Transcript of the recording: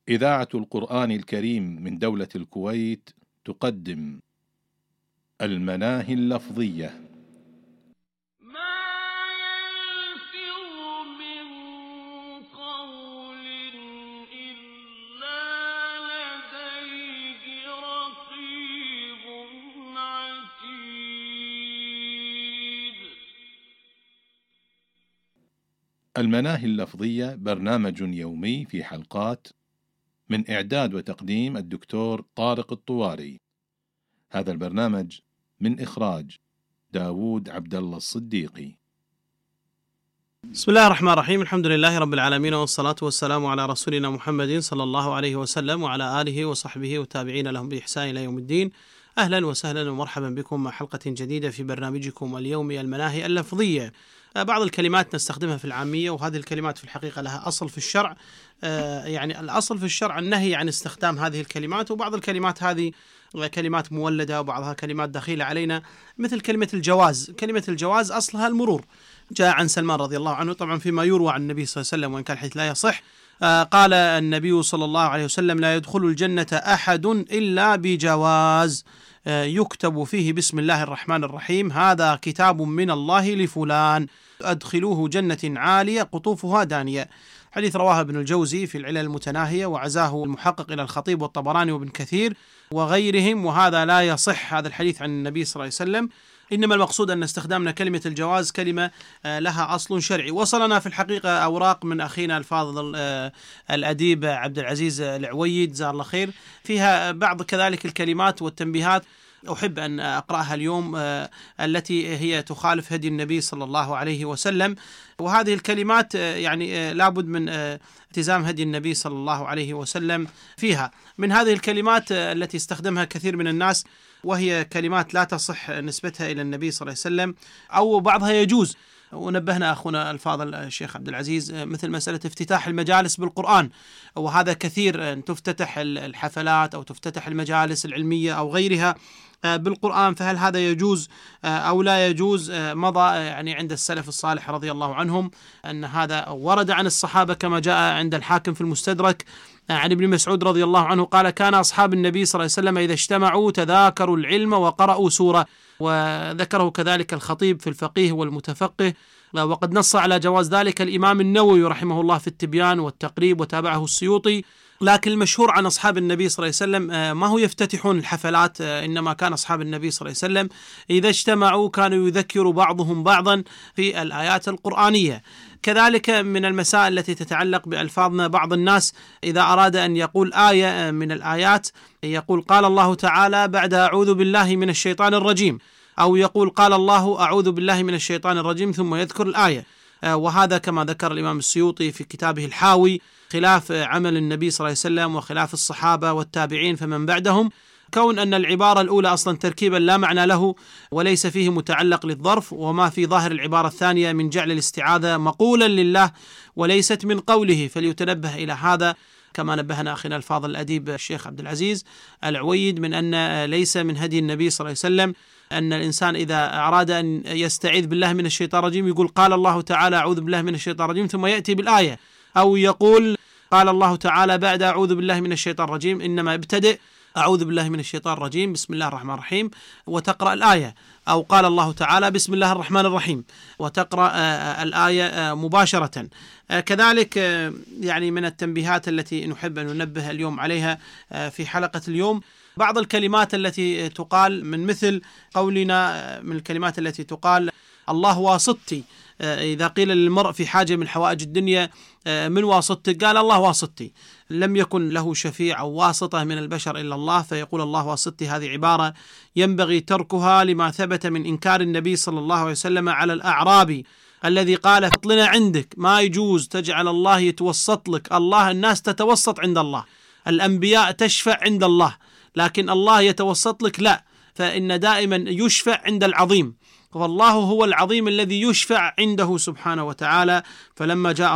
إذاعة القرآن الكريم من دولة الكويت تقدم المناهي اللفظية. المناهي اللفظية برنامج يومي في حلقات، من إعداد وتقديم الدكتور طارق الطواري. هذا البرنامج من إخراج داود عبد الله الصديقي. بسم الله الرحمن الرحيم، الحمد لله رب العالمين، والصلاة والسلام على رسولنا محمد صلى الله عليه وسلم وعلى آله وصحبه وتابعين لهم بإحسان إلى يوم الدين. أهلا وسهلا ومرحبا بكم مع حلقة جديدة في برنامجكم اليومي المناهي اللفظية. بعض الكلمات نستخدمها في العامية، وهذه الكلمات في الحقيقة لها أصل في الشرع. يعني الأصل في الشرع النهي عن استخدام هذه الكلمات، وبعض الكلمات هذه كلمات مولدة وبعضها كلمات دخيلة علينا، مثل كلمة الجواز. كلمة الجواز أصلها المرور. جاء عن سلمان رضي الله عنه، طبعا فيما يروى عن النبي صلى الله عليه وسلم وإن كان الحديث لا يصح، قال النبي صلى الله عليه وسلم: لا يدخل الجنة أحد إلا بجواز يكتب فيه بسم الله الرحمن الرحيم، هذا كتاب من الله لفلان، أدخلوه جنة عالية قطوفها دانية. حديث رواه ابن الجوزي في العلل المتناهية، وعزاه المحقق إلى الخطيب والطبراني وابن كثير وغيرهم، وهذا لا يصح هذا الحديث عن النبي صلى الله عليه وسلم. إنما المقصود أن استخدامنا كلمة الجواز كلمة لها أصل شرعي. وصلنا في الحقيقة أوراق من أخينا الفاضل الأديب عبد العزيز العويد جزاه الله خير، فيها بعض كذلك الكلمات والتنبيهات أحب أن أقرأها اليوم، التي هي تخالف هدي النبي صلى الله عليه وسلم. وهذه الكلمات يعني لابد من التزام هدي النبي صلى الله عليه وسلم فيها. من هذه الكلمات التي استخدمها كثير من الناس، وهي كلمات لا تصح نسبتها إلى النبي صلى الله عليه وسلم، أو بعضها يجوز. ونبهنا أخونا الفاضل الشيخ عبد العزيز مثل مسألة افتتاح المجالس بالقرآن، وهذا كثير أن تفتتح الحفلات أو تفتتح المجالس العلمية أو غيرها بالقرآن، فهل هذا يجوز أو لا يجوز؟ مضى يعني عند السلف الصالح رضي الله عنهم أن هذا ورد عن الصحابة، كما جاء عند الحاكم في المستدرك عن ابن مسعود رضي الله عنه قال: كان أصحاب النبي صلى الله عليه وسلم إذا اجتمعوا تذاكروا العلم وقرأوا سورة. وذكره كذلك الخطيب في الفقيه والمتفقه، وقد نص على جواز ذلك الإمام النووي رحمه الله في التبيان والتقريب، وتابعه السيوطي. لكن المشهور عن أصحاب النبي صلى الله عليه وسلم ما هو يفتتحون الحفلات، إنما كان أصحاب النبي صلى الله عليه وسلم إذا اجتمعوا كانوا يذكروا بعضهم بعضا في الآيات القرآنية. كذلك من المسائل التي تتعلق بألفاظنا، بعض الناس إذا أراد أن يقول آية من الآيات يقول: قال الله تعالى بعد أعوذ بالله من الشيطان الرجيم، أو يقول قال الله أعوذ بالله من الشيطان الرجيم ثم يذكر الآية. وهذا كما ذكر الإمام السيوطي في كتابه الحاوي خلاف عمل النبي صلى الله عليه وسلم وخلاف الصحابة والتابعين فمن بعدهم، كون أن العبارة الأولى أصلا تركيبا لا معنى له وليس فيه متعلق للظرف، وما في ظاهر العبارة الثانية من جعل الاستعاذة مقولا لله وليست من قوله، فليتنبه إلى هذا، كما نبهنا أخينا الفاضل الأديب الشيخ عبد العزيز العويد من أن ليس من هدي النبي صلى الله عليه وسلم أن الإنسان إذا أراد أن يستعيذ بالله من الشيطان الرجيم يقول قال الله تعالى أعوذ بالله من الشيطان الرجيم ثم يأتي بالآية، أو يقول قال الله تعالى بعد أعوذ بالله من الشيطان الرجيم، إنما ابتدئ أعوذ بالله من الشيطان الرجيم بسم الله الرحمن الرحيم وتقرأ الآية، أو قال الله تعالى بسم الله الرحمن الرحيم وتقرأ الآية مباشرة. كذلك يعني من التنبيهات التي نحب أن ننبه اليوم عليها في حلقة اليوم بعض الكلمات التي تقال، من مثل قولنا من الكلمات التي تقال الله واسطتي. إذا قيل للمرء في حاجة من حوائج الدنيا من واسطتك قال الله واسطتي، لم يكن له شفيع أو واسطة من البشر إلا الله، فيقول الله واسطتي. هذه عبارة ينبغي تركها لما ثبت من إنكار النبي صلى الله عليه وسلم على الأعرابي الذي قال فضلنا عندك، ما يجوز تجعل الله يتوسط لك، الله الناس تتوسط عند الله، الأنبياء تشفع عند الله، لكن الله يتوسط لك لا، فإن دائما يشفع عند العظيم، والله هو العظيم الذي يشفع عنده سبحانه وتعالى. فلما جاء